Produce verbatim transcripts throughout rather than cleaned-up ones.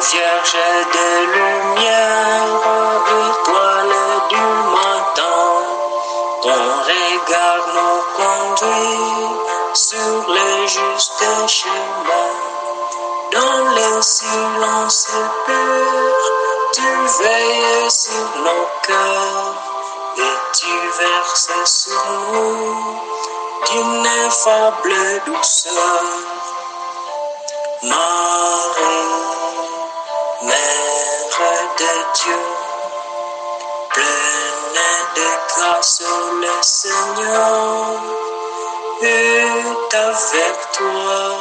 Vierge de lumière, étoile du matin, ton regard nous conduit sur les justes chemins. Dans le silence pur, tu veilles sur nos cœurs et tu verses sur nous d'une ineffable douceur. Marie, Mère de Dieu, pleine de grâce, le Seigneur est avec toi.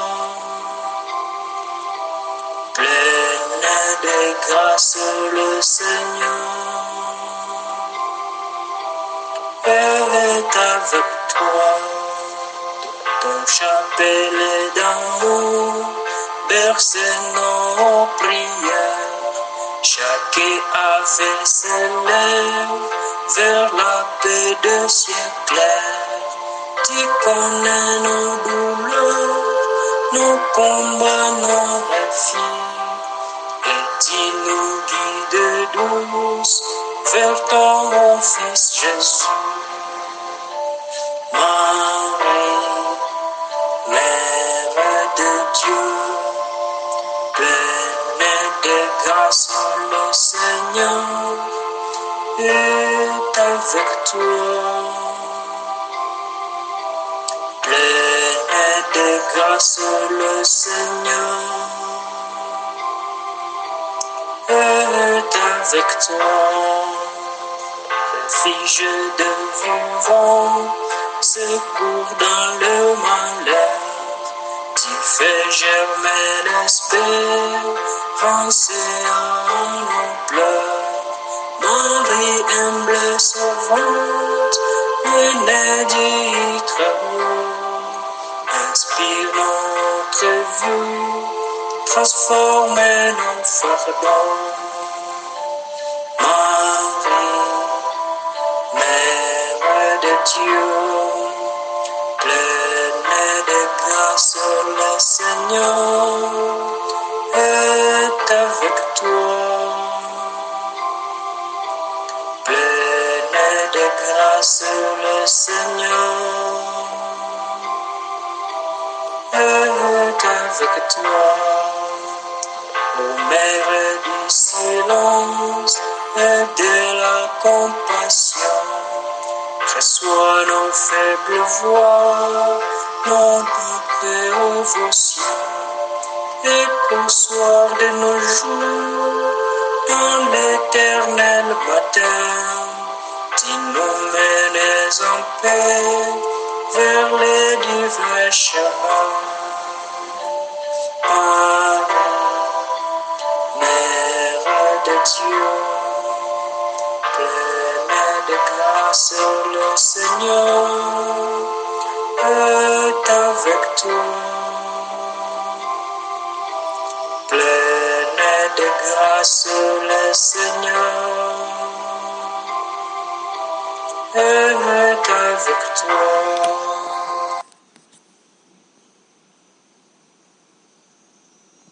Pleine de grâce, le Seigneur est avec toi. Ton chapelet d'amour berce nos prières. Chaque ave s'élève vers la paix de ciel clair. Tu connais nos douleurs, nos combats, nos refus, et tu nous guides douce vers ton Fils Jésus. Marie, Mère de Dieu, pleine de grâce, le Seigneur est avec toi. Pleine de grâce, le Seigneur est avec toi. Refuge de vivant, secours dans le malheur, tu fais germer l'espérance en nos pleurs. Marie humble sauvante, née du Très-Haut, inspire notre vie, transforme nos fardeaux. Marie, Mère de Dieu, pleine de grâce, le Seigneur est avec toi. Pleine de grâce, le Seigneur est avec toi. Ô Mère du silence et de la compassion, reçois nos faibles voix, nos dévotions, et qu'au soir de nos jours, dans l'éternel matin, tu nous mènes en paix vers les divins chemins. Mère de Dieu, pleine de grâce, le Seigneur est avec toi. Pleine de grâce, le Seigneur est avec toi.